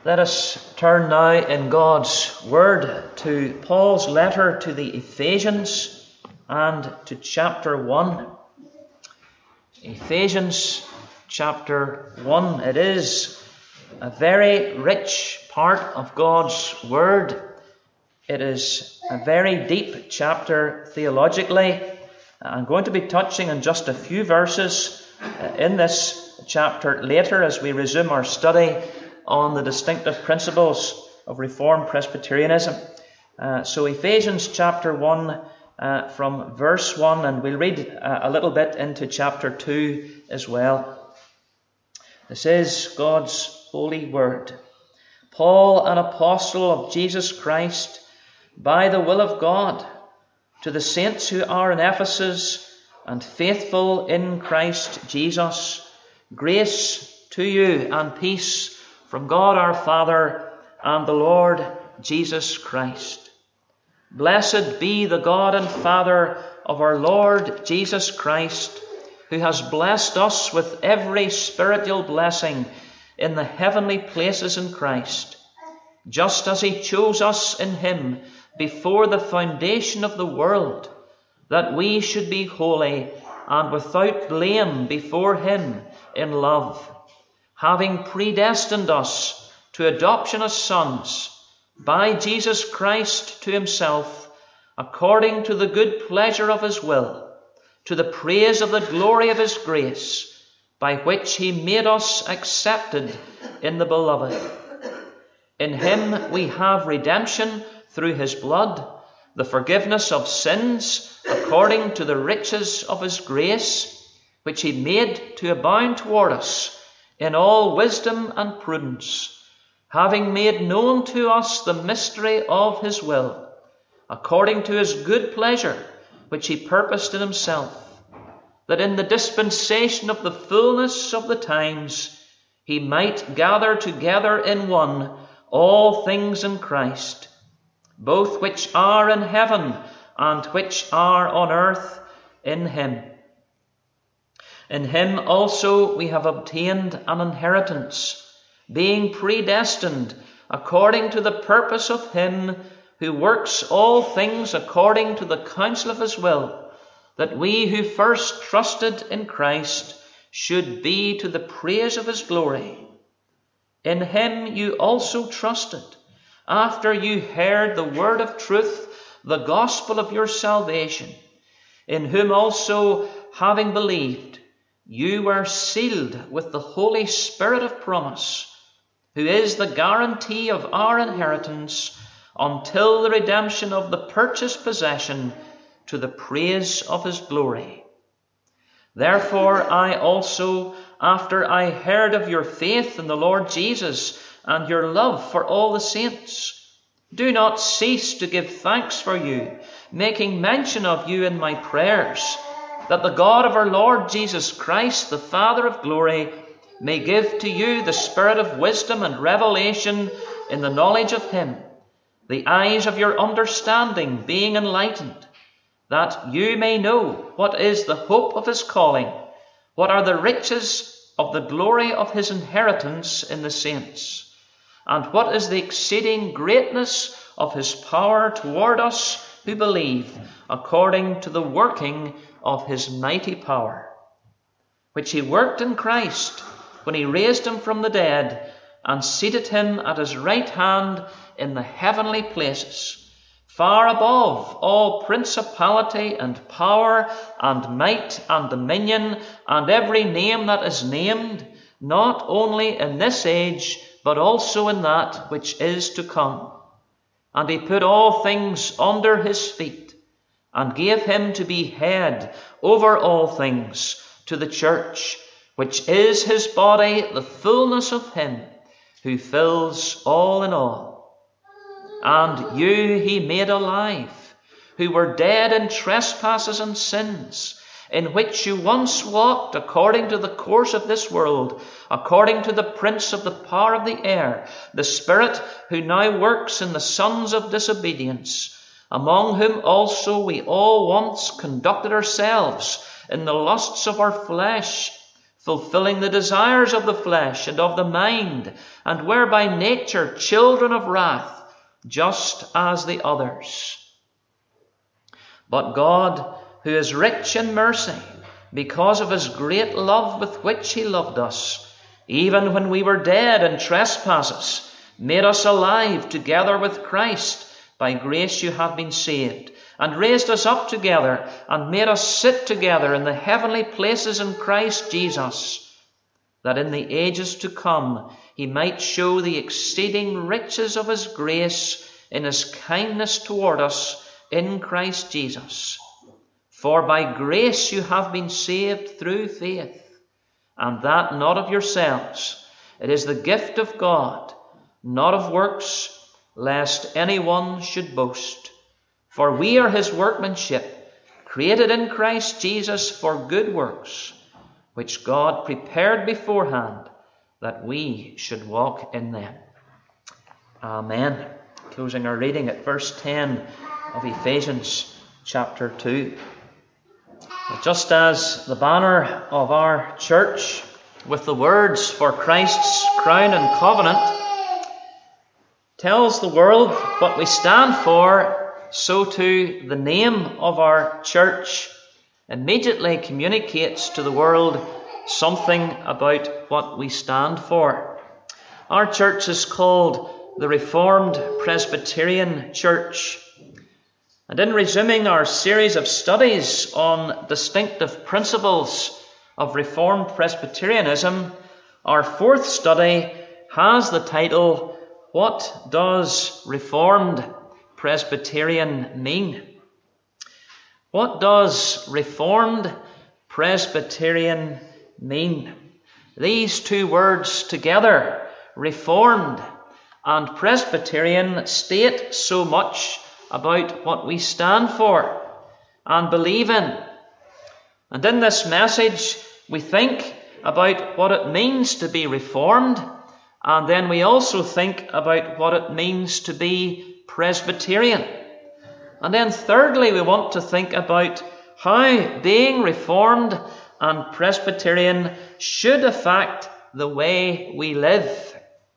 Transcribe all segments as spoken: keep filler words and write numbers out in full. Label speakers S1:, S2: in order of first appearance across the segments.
S1: Let us turn now in God's Word to Paul's letter to the Ephesians and to chapter one. Ephesians chapter one. It is a very rich part of God's Word. It is a very deep chapter theologically. I'm going to be touching on just a few verses in this chapter later as we resume our study on the distinctive principles of Reformed Presbyterianism. Uh, so Ephesians chapter one uh, from verse one, and we'll read uh, a little bit into chapter two as well. This is God's holy word. Paul, an apostle of Jesus Christ, by the will of God, to the saints who are in Ephesus and faithful in Christ Jesus, grace to you and peace from God our Father and the Lord Jesus Christ. Blessed be the God and Father of our Lord Jesus Christ, who has blessed us with every spiritual blessing in the heavenly places in Christ, just as he chose us in him before the foundation of the world, that we should be holy and without blame before him in love, having predestined us to adoption as sons by Jesus Christ to himself, according to the good pleasure of his will, to the praise of the glory of his grace, by which he made us accepted in the beloved. In him we have redemption through his blood, the forgiveness of sins, according to the riches of his grace, which he made to abound toward us in all wisdom and prudence, having made known to us the mystery of his will, according to his good pleasure, which he purposed in himself, that in the dispensation of the fullness of the times he might gather together in one all things in Christ, both which are in heaven and which are on earth in him. In him also we have obtained an inheritance, being predestined according to the purpose of him who works all things according to the counsel of his will, that we who first trusted in Christ should be to the praise of his glory. In him you also trusted, after you heard the word of truth, the gospel of your salvation, in whom also, having believed, you were sealed with the Holy Spirit of promise, who is the guarantee of our inheritance until the redemption of the purchased possession, to the praise of his glory. Therefore I also, after I heard of your faith in the Lord Jesus and your love for all the saints, do not cease to give thanks for you, making mention of you in my prayers, that the God of our Lord Jesus Christ, the Father of glory, may give to you the spirit of wisdom and revelation in the knowledge of him, the eyes of your understanding being enlightened, that you may know what is the hope of his calling, what are the riches of the glory of his inheritance in the saints, and what is the exceeding greatness of his power toward us who believe, according to the working of his mighty power, which he worked in Christ when he raised him from the dead and seated him at his right hand in the heavenly places, far above all principality and power and might and dominion and every name that is named, not only in this age, but also in that which is to come. And he put all things under his feet, and gave him to be head over all things to the church, which is his body, the fullness of him who fills all in all. And you he made alive, who were dead in trespasses and sins, in which you once walked according to the course of this world, according to the prince of the power of the air, the spirit who now works in the sons of disobedience, among whom also we all once conducted ourselves in the lusts of our flesh, fulfilling the desires of the flesh and of the mind, and were by nature children of wrath, just as the others. But God, who is rich in mercy, because of his great love with which he loved us, even when we were dead in trespasses, made us alive together with Christ. By grace you have been saved, and raised us up together, and made us sit together in the heavenly places in Christ Jesus, that in the ages to come he might show the exceeding riches of his grace in his kindness toward us in Christ Jesus. For by grace you have been saved through faith, and that not of yourselves. It is the gift of God, not of works, lest anyone should boast. For we are his workmanship, created in Christ Jesus for good works, which God prepared beforehand that we should walk in them. Amen. Closing our reading at verse ten of Ephesians chapter two. Just as the banner of our church, with the words for Christ's crown and covenant, tells the world what we stand for, so too the name of our church immediately communicates to the world something about what we stand for. Our church is called the Reformed Presbyterian Church. And in resuming our series of studies on distinctive principles of Reformed Presbyterianism, our fourth study has the title, What Does Reformed Presbyterian Mean? What does Reformed Presbyterian mean? These two words together, Reformed and Presbyterian, state so much about what we stand for and believe in. And in this message, we think about what it means to be Reformed, and then we also think about what it means to be Presbyterian. And then thirdly, we want to think about how being Reformed and Presbyterian should affect the way we live.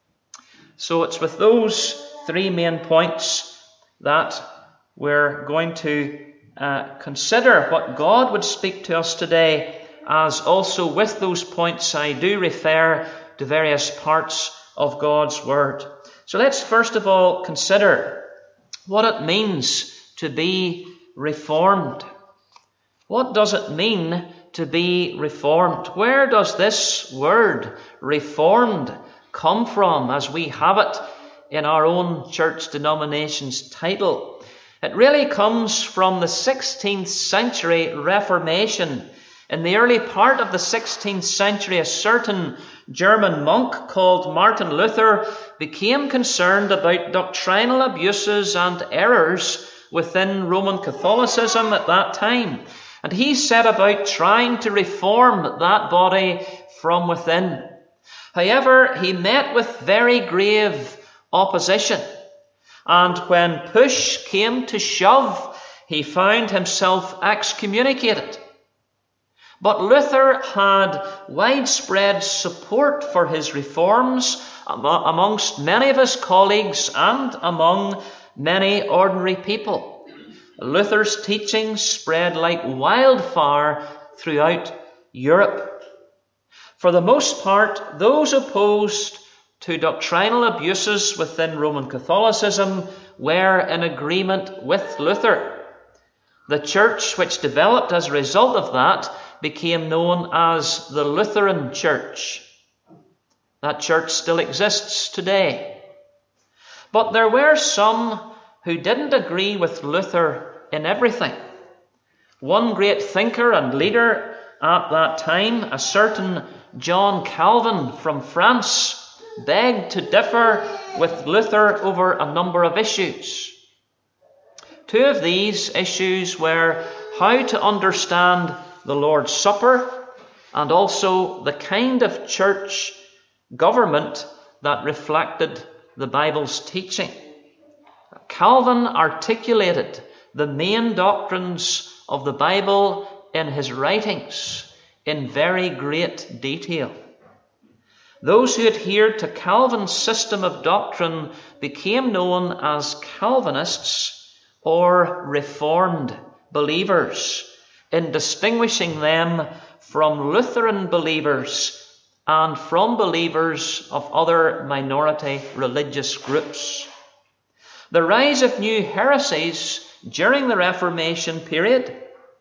S1: So it's with those three main points that we're going to uh, consider what God would speak to us today, as also with those points I do refer to various parts of God's Word. So let's first of all consider what it means to be Reformed. What does it mean to be Reformed? Where does this word Reformed come from as we have it in our own church denomination's title? It really comes from the sixteenth century Reformation. In the early part of the sixteenth century, a certain German monk called Martin Luther became concerned about doctrinal abuses and errors within Roman Catholicism at that time. And he set about trying to reform that body from within. However, he met with very grave opposition. And when push came to shove, he found himself excommunicated. But Luther had widespread support for his reforms amongst many of his colleagues and among many ordinary people. Luther's teachings spread like wildfire throughout Europe. For the most part, those opposed to doctrinal abuses within Roman Catholicism were in agreement with Luther. The church which developed as a result of that became known as the Lutheran Church. That church still exists today. But there were some who didn't agree with Luther in everything. One great thinker and leader at that time, a certain John Calvin from France, begged to differ with Luther over a number of issues. Two of these issues were how to understand the Lord's Supper and also the kind of church government that reflected the Bible's teaching. Calvin articulated the main doctrines of the Bible in his writings. in very great detail. Those who adhered to Calvin's system of doctrine became known as Calvinists or Reformed believers, in distinguishing them from Lutheran believers and from believers of other minority religious groups. The rise of new heresies during the Reformation period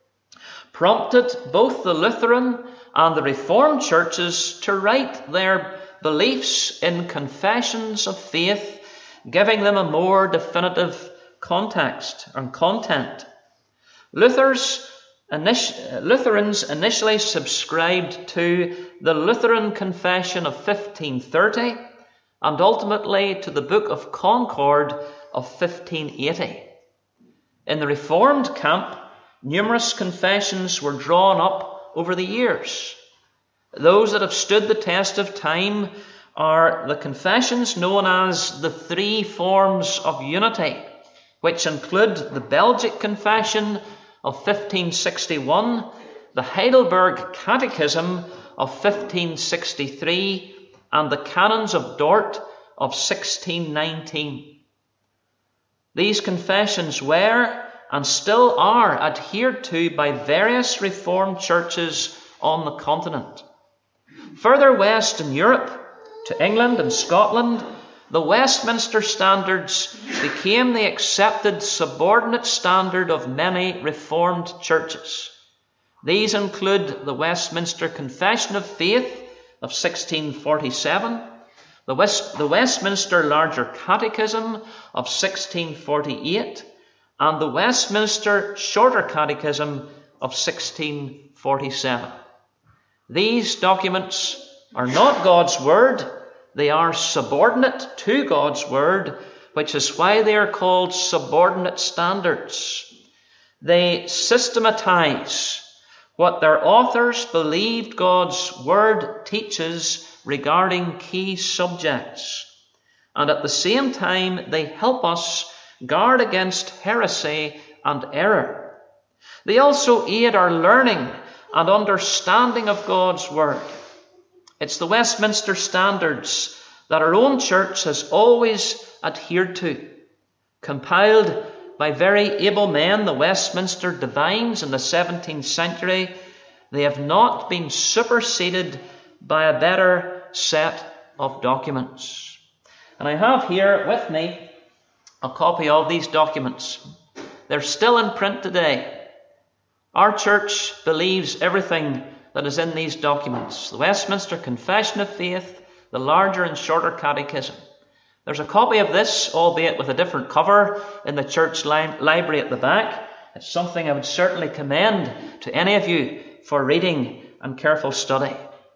S1: prompted both the Lutheran and the Reformed churches to write their beliefs in confessions of faith, giving them a more definitive context and content. Luther's init- Lutherans initially subscribed to the Lutheran Confession of fifteen thirty and ultimately to the Book of Concord of fifteen eighty. In the Reformed camp, numerous confessions were drawn up over the years. Those that have stood the test of time are the confessions known as the Three Forms of Unity, which include the Belgic Confession of fifteen sixty-one, the Heidelberg Catechism of fifteen sixty-three, and the Canons of Dort of sixteen nineteen. These confessions were and still are adhered to by various Reformed churches on the continent. Further west in Europe, to England and Scotland, the Westminster Standards became the accepted subordinate standard of many Reformed churches. These include the Westminster Confession of Faith of sixteen forty-seven, the, West, the Westminster Larger Catechism of sixteen forty-eight, and the Westminster Shorter Catechism of sixteen forty-seven. These documents are not God's Word. They are subordinate to God's Word, which is why they are called subordinate standards. They systematize what their authors believed God's Word teaches regarding key subjects. And at the same time, they help us guard against heresy and error. They also aid our learning and understanding of God's Word. It's the Westminster Standards that our own church has always adhered to. Compiled by very able men, the Westminster Divines in the seventeenth century, they have not been superseded by a better set of documents. And I have here with me a copy of these documents. They're still in print today. Our church believes everything that is in these documents. The Westminster Confession of Faith, the Larger and Shorter Catechism. There's a copy of this, albeit with a different cover, in the church li- library at the back. It's something I would certainly commend to any of you for reading and careful study.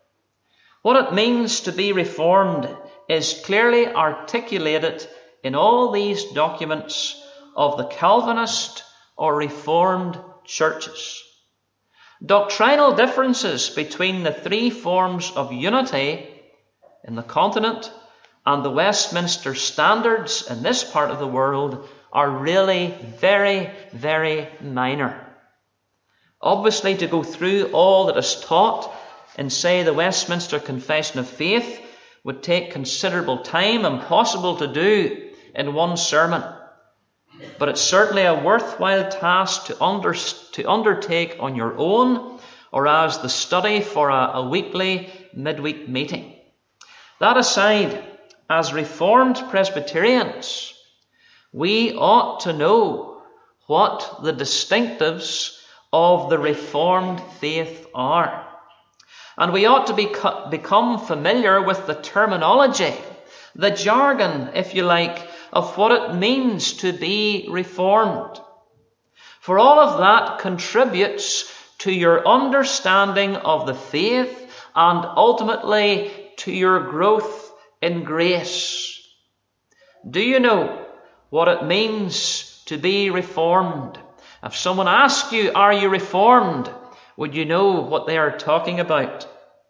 S1: What it means to be Reformed is clearly articulated in all these documents of the Calvinist or Reformed churches. Doctrinal differences between the three forms of unity in the continent and the Westminster Standards in this part of the world are really very, very minor. Obviously, to go through all that is taught in, say, the Westminster Confession of Faith would take considerable time, impossible to do in one sermon. But it's certainly a worthwhile task to, under, to undertake on your own, or as the study for a, a weekly midweek meeting. That aside, as Reformed Presbyterians, we ought to know what the distinctives of the Reformed faith are. And we ought to be, become familiar with the terminology, the jargon, if you like, of what it means to be Reformed. For all of that contributes to your understanding of the faith and ultimately to your growth in grace. Do you know what it means to be Reformed? If someone asks you, are you Reformed? Would you know what they are talking about?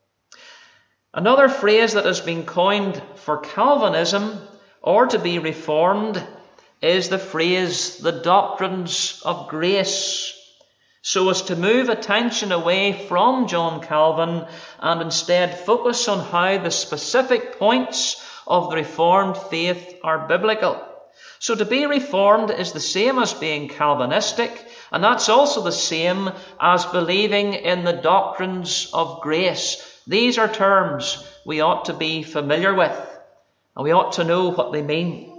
S1: Another phrase that has been coined for Calvinism or to be Reformed is the phrase, the doctrines of grace. so as to move attention away from John Calvin and instead focus on how the specific points of the Reformed faith are biblical. So to be Reformed is the same as being Calvinistic, and that's also the same as believing in the doctrines of grace. These are terms we ought to be familiar with, and we ought to know what they mean.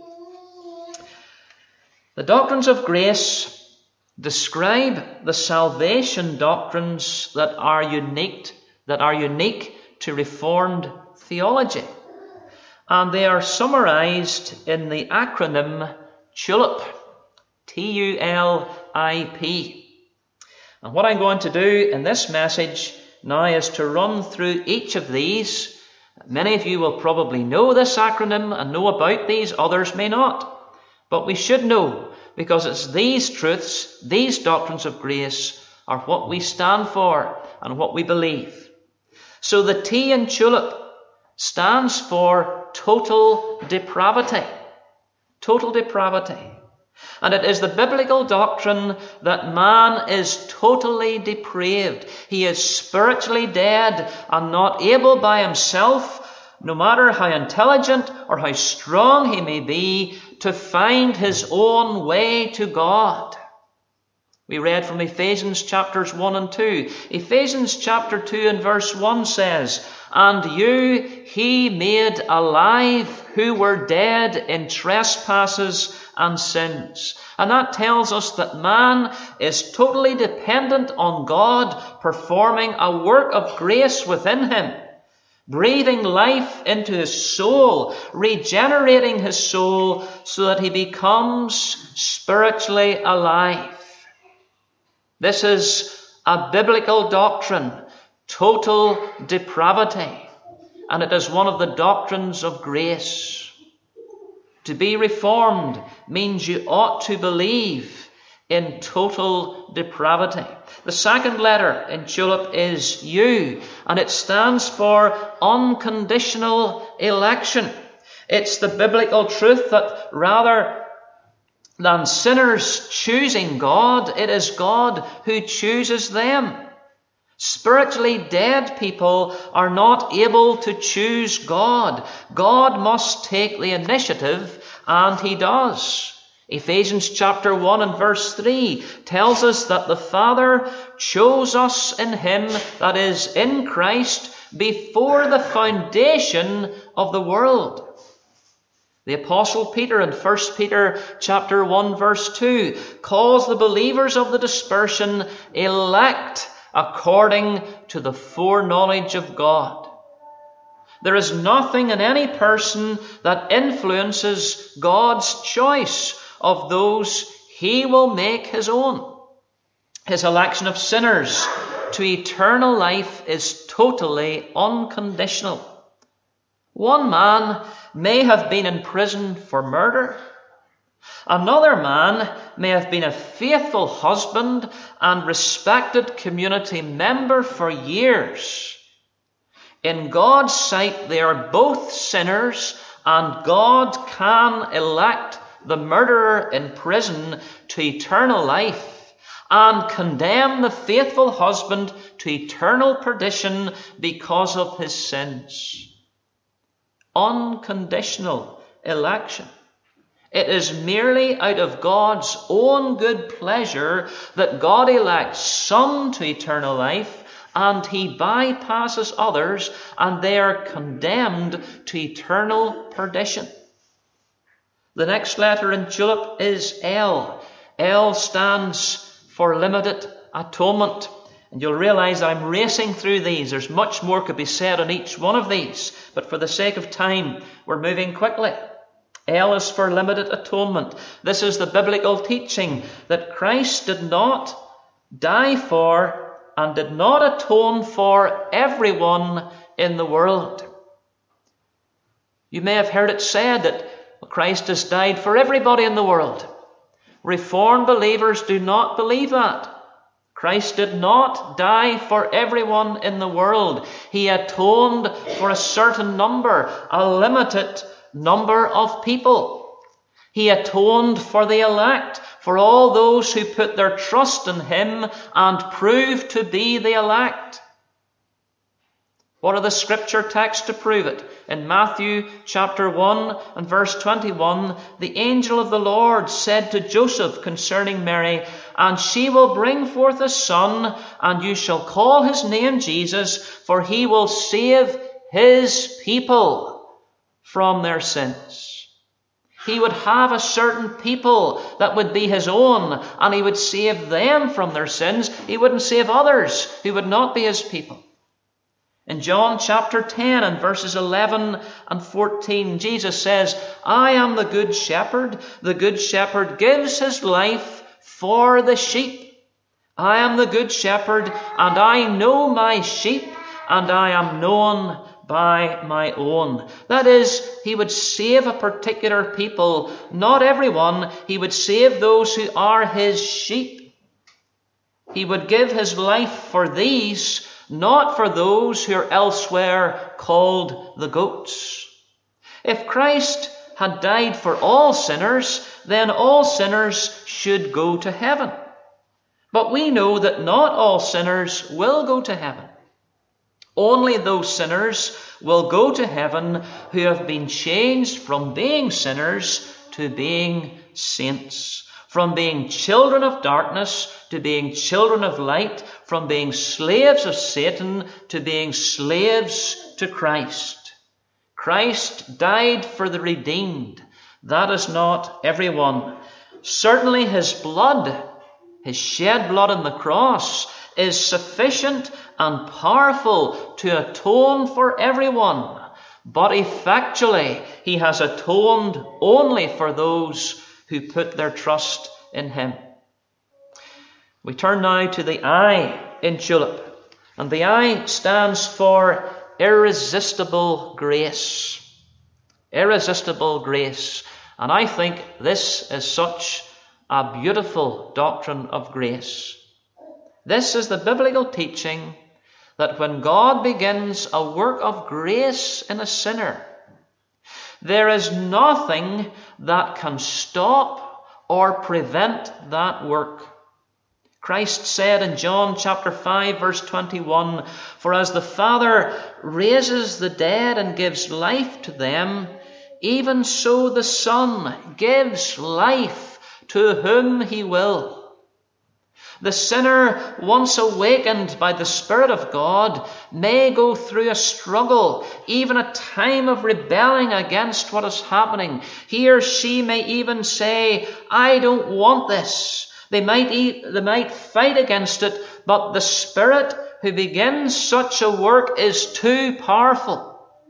S1: The doctrines of grace describe the salvation doctrines that are unique, that are unique to Reformed theology. And they are summarized in the acronym TULIP, T U L I P. And what I'm going to do in this message now is to run through each of these. Many of you will probably know this acronym and know about these, others may not. But we should know, because it's these truths, these doctrines of grace, are what we stand for and what we believe. So the T in TULIP stands for total depravity. Total depravity. And it is the biblical doctrine that man is totally depraved. He is spiritually dead and not able by himself, no matter how intelligent or how strong he may be, to find his own way to God. We read from Ephesians chapters one and two. Ephesians chapter two and verse one says, "And you he made alive who were dead in trespasses and sins." And that tells us that man is totally dependent on God performing a work of grace within him, breathing life into his soul, regenerating his soul so that he becomes spiritually alive. This is a biblical doctrine, total depravity, and it is one of the doctrines of grace. To be Reformed means you ought to believe in total depravity. The second letter in TULIP is U, and it stands for unconditional election. It's the biblical truth that rather than sinners choosing God, it is God who chooses them. Spiritually dead people are not able to choose God. God must take the initiative, and he does. Ephesians chapter one and verse three tells us that the Father chose us in him, that is, in Christ, before the foundation of the world. The Apostle Peter in First Peter chapter one verse two calls the believers of the dispersion elect according to the foreknowledge of God. There is nothing in any person that influences God's choice of those he will make his own. His election of sinners to eternal life is totally unconditional. One man may have been in prison for murder. Another man may have been a faithful husband and respected community member for years. In God's sight, they are both sinners, and God can elect the murderer in prison to eternal life and condemn the faithful husband to eternal perdition because of his sins. Unconditional election. It is merely out of God's own good pleasure that God elects some to eternal life, and he bypasses others, and they are condemned to eternal perdition. The next letter in TULIP is L. L stands for limited atonement. And you'll realize I'm racing through these. There's much more could be said on each one of these, but for the sake of time, we're moving quickly. L is for limited atonement. This is the biblical teaching that Christ did not die for and did not atone for everyone in the world. You may have heard it said that Christ has died for everybody in the world. Reformed believers do not believe that. Christ did not die for everyone in the world. He atoned for a certain number, a limited number of people. He atoned for the elect, for all those who put their trust in him and prove to be the elect. What are the scripture texts to prove it? In Matthew chapter one and verse twenty-one, the angel of the Lord said to Joseph concerning Mary, "And she will bring forth a son, and you shall call his name Jesus, for he will save his people from their sins." He would have a certain people that would be his own, and he would save them from their sins. He wouldn't save others who would not be his people. In John chapter ten and verses eleven and fourteen, Jesus says, "I am the good shepherd. The good shepherd gives his life for the sheep. I am the good shepherd, and I know my sheep, and I am known by my own." That is, he would save a particular people, not everyone. He would save those who are his sheep. He would give his life for these, not for those who are elsewhere called the goats. If Christ had died for all sinners, then all sinners should go to heaven. But we know that not all sinners will go to heaven. Only those sinners will go to heaven who have been changed from being sinners to being saints, from being children of darkness to being children of light, from being slaves of Satan to being slaves to Christ. Christ died for the redeemed. That is not everyone. Certainly his blood, his shed blood on the cross, is sufficient and powerful to atone for everyone. But effectually, he has atoned only for those who put their trust in him. We turn now to the I in tulip. And the I stands for irresistible grace. Irresistible grace. And I think this is such a beautiful doctrine of grace. This is the biblical teaching that when God begins a work of grace in a sinner, there is nothing that can stop or prevent that work. Christ said in John chapter five verse twenty-one, "For as the Father raises the dead and gives life to them, even so the Son gives life to whom he will." The sinner, once awakened by the Spirit of God, may go through a struggle, even a time of rebelling against what is happening. He or she may even say, "I don't want this." They might, eat, they might fight against it, but the Spirit who begins such a work is too powerful.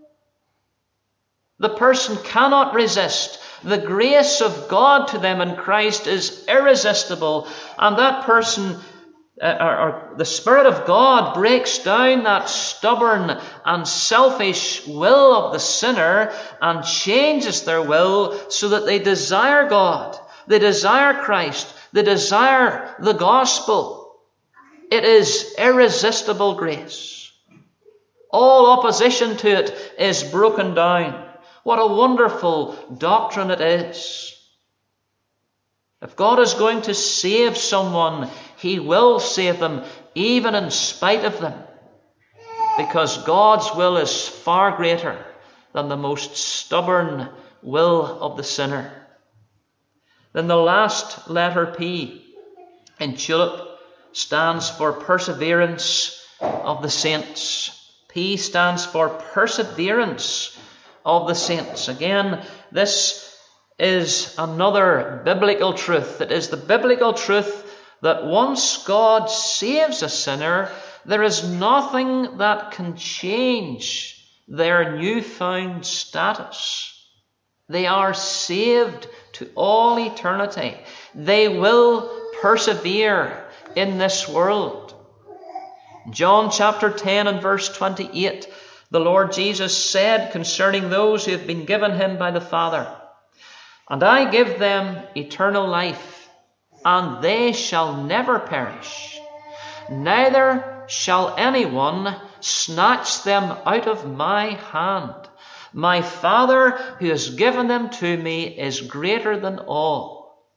S1: The person cannot resist. The grace of God to them in Christ is irresistible, and that person, uh, or, or the Spirit of God, breaks down that stubborn and selfish will of the sinner and changes their will so that they desire God, they desire Christ, they desire the gospel. It is irresistible grace. All opposition to it is broken down. What a wonderful doctrine it is. If God is going to save someone, he will save them even in spite of them, because God's will is far greater than the most stubborn will of the sinner. Then the last letter, P, in tulip stands for perseverance of the saints. P stands for perseverance of the saints. Again, this is another biblical truth. It is the biblical truth that once God saves a sinner, there is nothing that can change their newfound status. They are saved to all eternity. They will persevere in this world. John chapter ten and verse twenty-eight, the Lord Jesus said concerning those who have been given him by the Father, "And I give them eternal life, and they shall never perish. Neither shall anyone snatch them out of my hand. My Father who has given them to me is greater than all,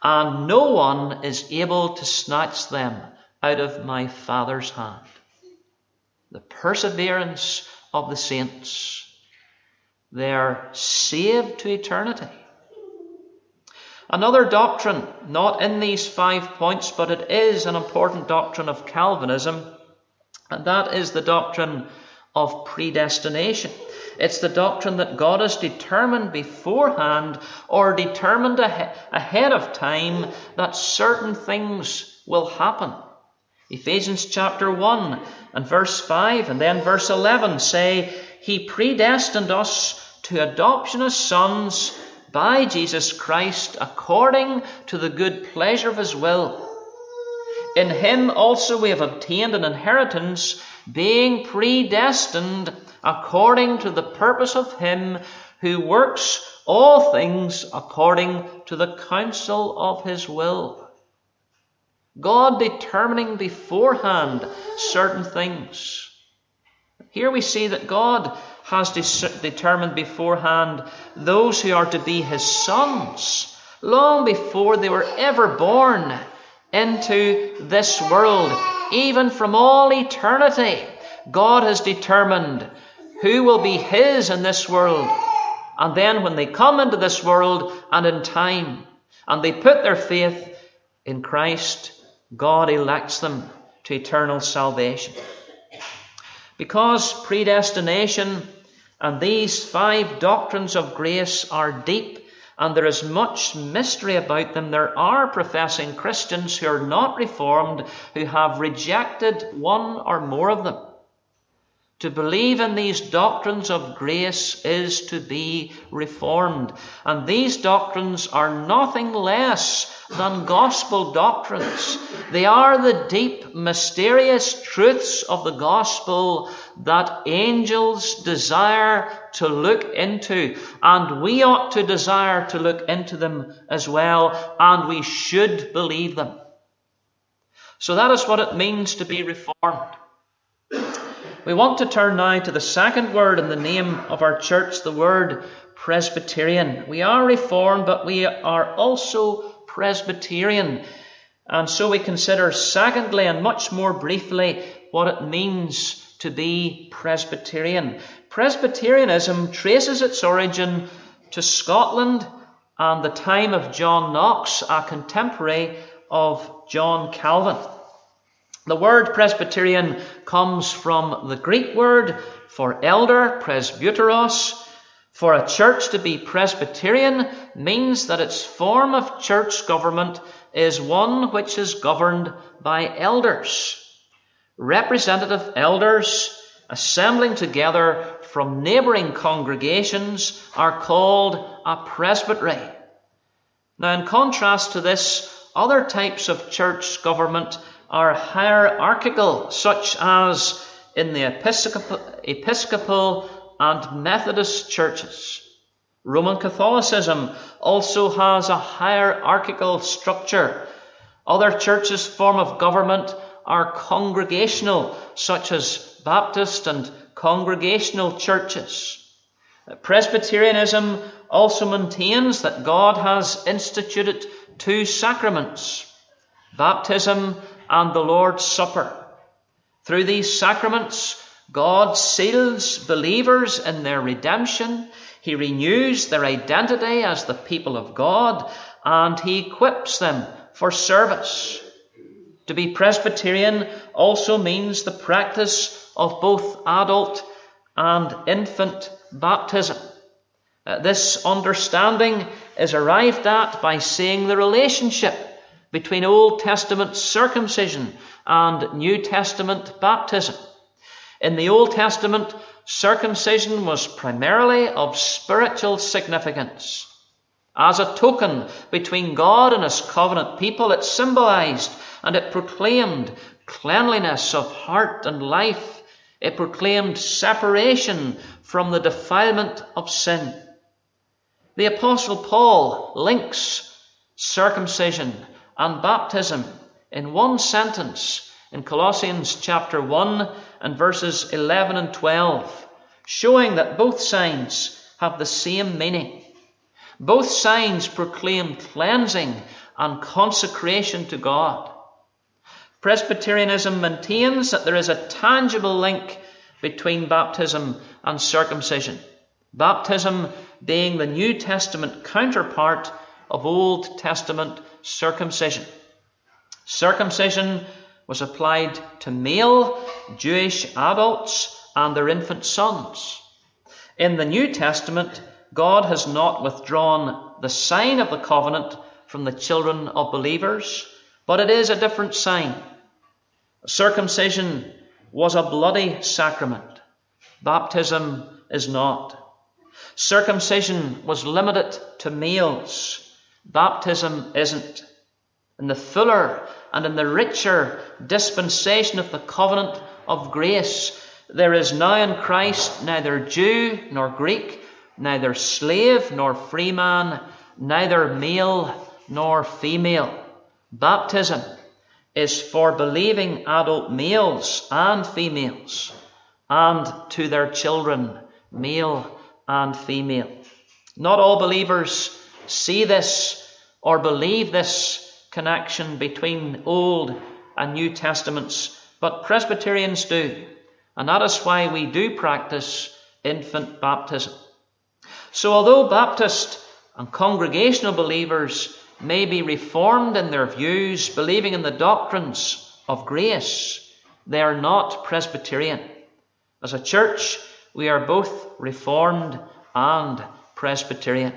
S1: and no one is able to snatch them out of my Father's hand. The perseverance of the saints. They are saved to eternity. Another doctrine, not in these five points, but it is an important doctrine of Calvinism, and that is the doctrine of predestination. It's the doctrine that God has determined beforehand, or determined ahead of time, that certain things will happen. Ephesians chapter one and verse five and then verse eleven say, He predestined us to adoption as sons by Jesus Christ, according to the good pleasure of His will. In Him also we have obtained an inheritance, being predestined according to the purpose of Him who works all things according to the counsel of His will. God determining beforehand certain things. Here we see that God has de- determined beforehand those who are to be His sons, long before they were ever born into this world. Even from all eternity, God has determined who will be His in this world. And then when they come into this world and in time, and they put their faith in Christ, God elects them to eternal salvation. Because predestination and these five doctrines of grace are deep, and there is much mystery about them, there are professing Christians who are not reformed, who have rejected one or more of them. To believe in these doctrines of grace is to be reformed. And these doctrines are nothing less than gospel doctrines. They are the deep, mysterious truths of the gospel that angels desire to look into. And we ought to desire to look into them as well. And we should believe them. So that is what it means to be reformed. We want to turn now to the second word in the name of our church, the word Presbyterian. We are Reformed, but we are also Presbyterian. And so we consider secondly and much more briefly what it means to be Presbyterian. Presbyterianism traces its origin to Scotland and the time of John Knox, a contemporary of John Calvin. The word Presbyterian comes from the Greek word for elder, presbyteros. For a church to be Presbyterian means that its form of church government is one which is governed by elders. Representative elders assembling together from neighbouring congregations are called a presbytery. Now, in contrast to this, other types of church government are hierarchical, such as in the Episcopal, Episcopal and Methodist churches. Roman Catholicism also has a hierarchical structure. Other churches' form of government are congregational, such as Baptist and congregational churches. Presbyterianism also maintains that God has instituted two sacraments, baptism and the Lord's Supper. Through these sacraments, God seals believers in their redemption. He renews their identity as the people of God, and He equips them for service. To be Presbyterian also means the practice of both adult and infant baptism. Uh, this understanding is arrived at by seeing the relationship between Old Testament circumcision and New Testament baptism. In the Old Testament, circumcision was primarily of spiritual significance. As a token between God and His covenant people, it symbolized and it proclaimed cleanliness of heart and life. It proclaimed separation from the defilement of sin. The Apostle Paul links circumcision and baptism in one sentence in Colossians chapter one and verses eleven and twelve, showing that both signs have the same meaning. Both signs proclaim cleansing and consecration to God. Presbyterianism maintains that there is a tangible link between baptism and circumcision, baptism being the New Testament counterpart of Old Testament circumcision. Circumcision was applied to male Jewish adults and their infant sons. In the New Testament, God has not withdrawn the sign of the covenant from the children of believers, but it is a different sign. Circumcision was a bloody sacrament. Baptism is not. Circumcision was limited to males. Baptism isn't. In the fuller and in the richer dispensation of the covenant of grace, there is now in Christ neither Jew nor Greek, neither slave nor free man, neither male nor female. Baptism is for believing adult males and females, and to their children, male and female. Not all believers see this or believe this connection between Old and New Testaments, but Presbyterians do, and that is why we do practice infant baptism. So although Baptist and congregational believers may be reformed in their views, believing in the doctrines of grace, they are not Presbyterian. As a church, we are both Reformed and Presbyterian.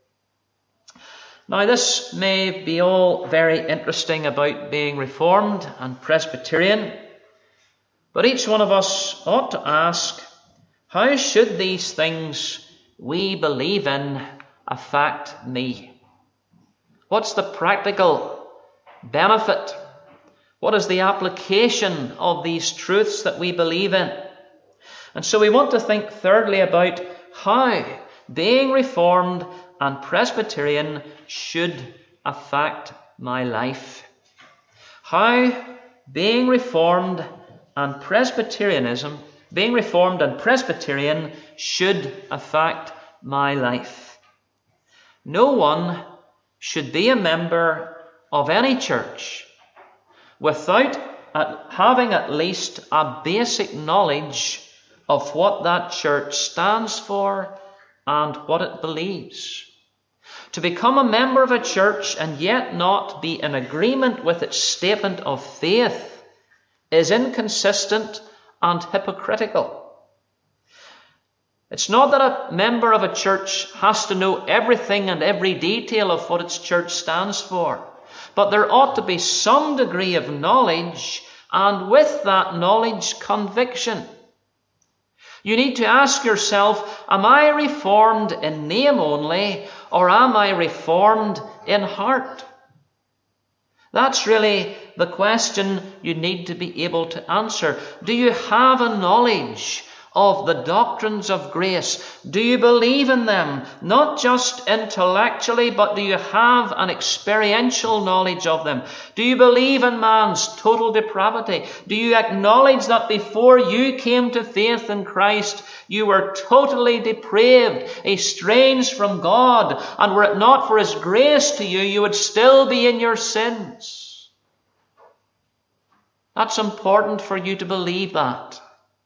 S1: Now, this may be all very interesting about being Reformed and Presbyterian, but each one of us ought to ask, how should these things we believe in affect me? What's the practical benefit? What is the application of these truths that we believe in? And so we want to think thirdly about how being Reformed and Presbyterian should affect my life. How being Reformed and Presbyterianism, being Reformed and Presbyterian should affect my life. No one should be a member of any church without having at least a basic knowledge of what that church stands for and what it believes. To become a member of a church and yet not be in agreement with its statement of faith is inconsistent and hypocritical. It's not that a member of a church has to know everything and every detail of what its church stands for, but there ought to be some degree of knowledge, and with that knowledge, conviction. You need to ask yourself, am I Reformed in name only, or am I Reformed in heart? That's really the question you need to be able to answer. Do you have a knowledge of the doctrines of grace? Do you believe in them, not just intellectually, but do you have an experiential knowledge of them? Do you believe in man's total depravity? Do you acknowledge that before you came to faith in Christ, you were totally depraved, estranged from God, and were it not for His grace to you, you would still be in your sins? That's important for you to believe that.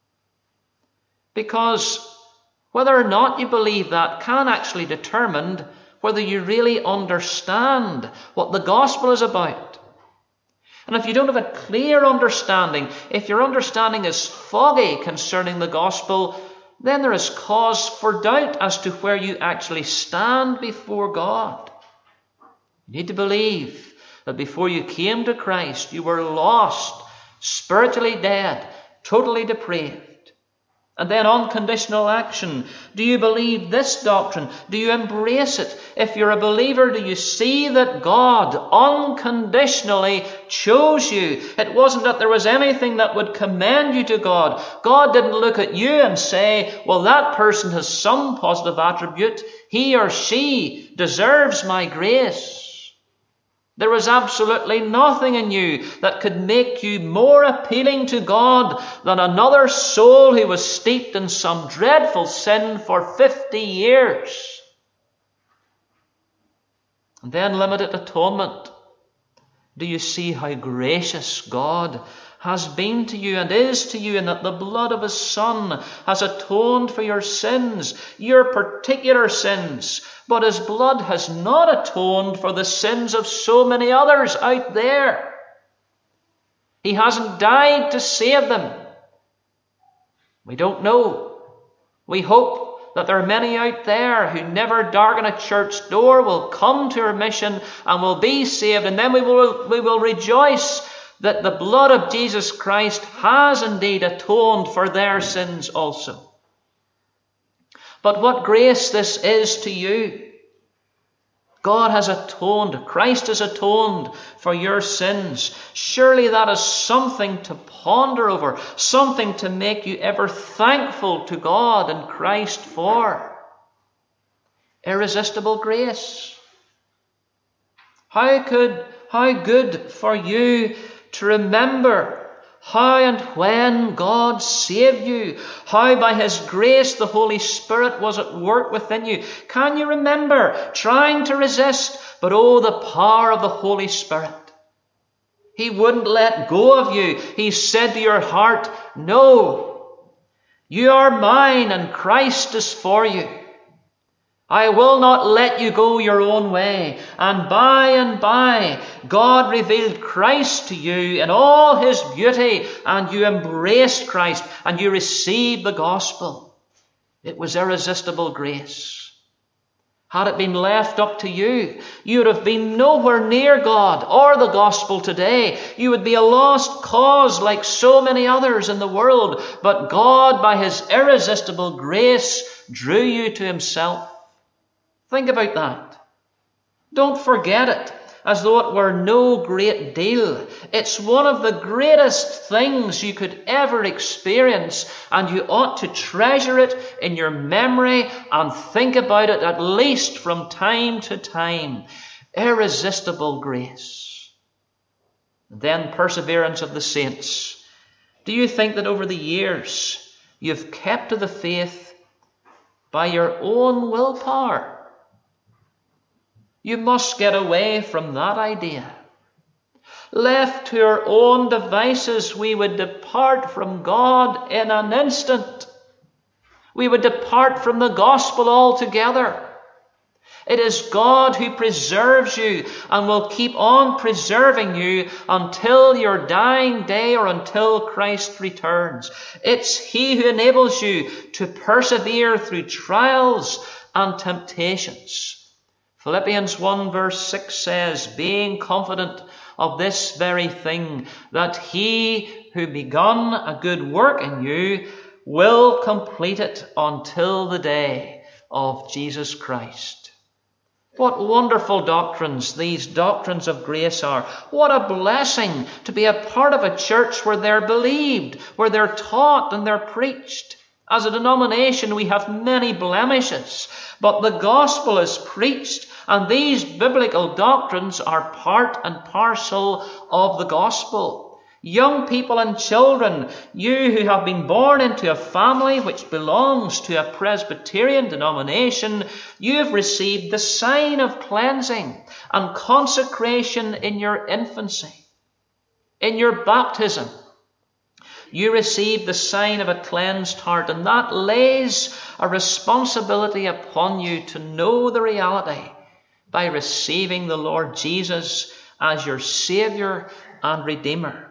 S1: Because whether or not you believe that can actually determine whether you really understand what the gospel is about. And if you don't have a clear understanding, if your understanding is foggy concerning the gospel, then there is cause for doubt as to where you actually stand before God. You need to believe that before you came to Christ, you were lost, spiritually dead, totally depraved. And then unconditional action. Do you believe this doctrine? Do you embrace it? If you're a believer, do you see that God unconditionally chose you? It wasn't that there was anything that would commend you to God. God didn't look at you and say, well, that person has some positive attribute. He or she deserves my grace. There was absolutely nothing in you that could make you more appealing to God than another soul who was steeped in some dreadful sin for fifty years. And then limited atonement Do you see how gracious God has been to you and is to you, and that the blood of his Son has atoned for your sins, your particular sins, but his blood has not atoned for the sins of so many others out there. He hasn't died to save them. We don't know. We hope that there are many out there who never darken a church door will come to our mission and will be saved, and then we will, we will rejoice that the blood of Jesus Christ has indeed atoned for their sins also. But what grace this is to you. God has atoned, Christ has atoned for your sins. Surely that is something to ponder over, something to make you ever thankful to God and Christ for. Irresistible grace. How could, how good for you to remember how and when God saved you, how by his grace the Holy Spirit was at work within you. Can you remember trying to resist, but oh, the power of the Holy Spirit. He wouldn't let go of you. He said to your heart, no, you are mine and Christ is for you. I will not let you go your own way. And by and by, God revealed Christ to you in all his beauty, and you embraced Christ, and you received the gospel. It was irresistible grace. Had it been left up to you, you would have been nowhere near God or the gospel today. You would be a lost cause like so many others in the world. But God, by his irresistible grace, drew you to himself. Think about that. Don't forget it as though it were no great deal. It's one of the greatest things you could ever experience, and you ought to treasure it in your memory and think about it at least from time to time. Irresistible grace. Then perseverance of the saints. Do you think that over the years you've kept to the faith by your own willpower? You must get away from that idea. Left to our own devices, we would depart from God in an instant. We would depart from the gospel altogether. It is God who preserves you and will keep on preserving you until your dying day or until Christ returns. It's he who enables you to persevere through trials and temptations. Philippians one verse six says, being confident of this very thing, that he who begun a good work in you will complete it until the day of Jesus Christ. What wonderful doctrines these doctrines of grace are. What a blessing to be a part of a church where they're believed, where they're taught and they're preached. As a denomination, we have many blemishes, but the gospel is preached, and these biblical doctrines are part and parcel of the gospel. Young people and children, you who have been born into a family which belongs to a Presbyterian denomination, you have received the sign of cleansing and consecration in your infancy. In your baptism, you receive the sign of a cleansed heart, and that lays a responsibility upon you to know the reality by receiving the Lord Jesus as your Saviour and Redeemer.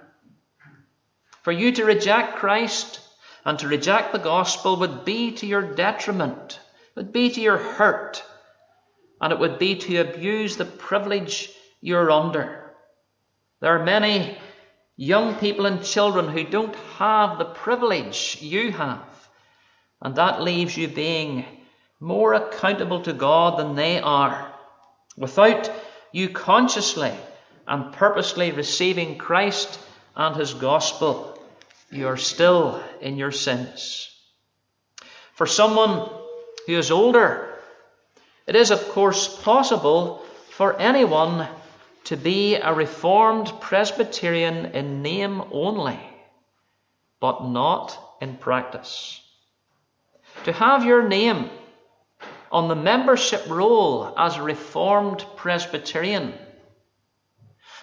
S1: For you to reject Christ and to reject the gospel would be to your detriment, would be to your hurt, and it would be to abuse the privilege you're under. There are many young people and children who don't have the privilege you have, and that leaves you being more accountable to God than they are. Without you consciously and purposely receiving Christ and his gospel, you are still in your sins. For someone who is older, it is of course possible for anyone to be a Reformed Presbyterian in name only, but not in practice. To have your name on the membership roll as a Reformed Presbyterian,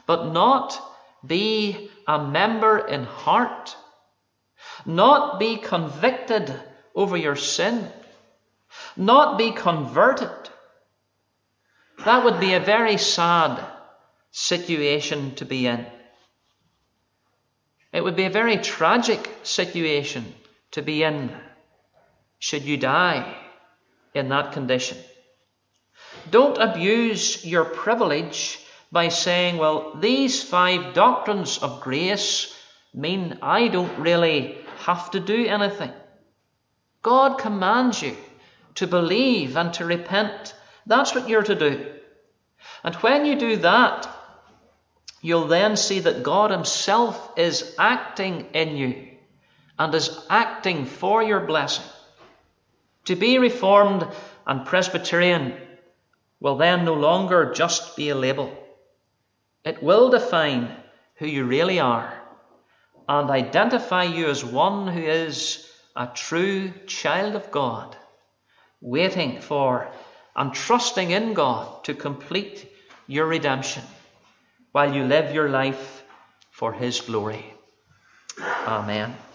S1: but not be a member in heart, not be convicted over your sin, not be converted. That would be a very sad situation to be in. It would be a very tragic situation to be in should you die in that condition. Don't abuse your privilege by saying, well, these five doctrines of grace mean I don't really have to do anything. God commands you to believe and to repent. That's what you're to do. And when you do that, you'll then see that God himself is acting in you and is acting for your blessing. To be Reformed and Presbyterian will then no longer just be a label. It will define who you really are and identify you as one who is a true child of God, waiting for and trusting in God to complete your redemption while you live your life for his glory. Amen.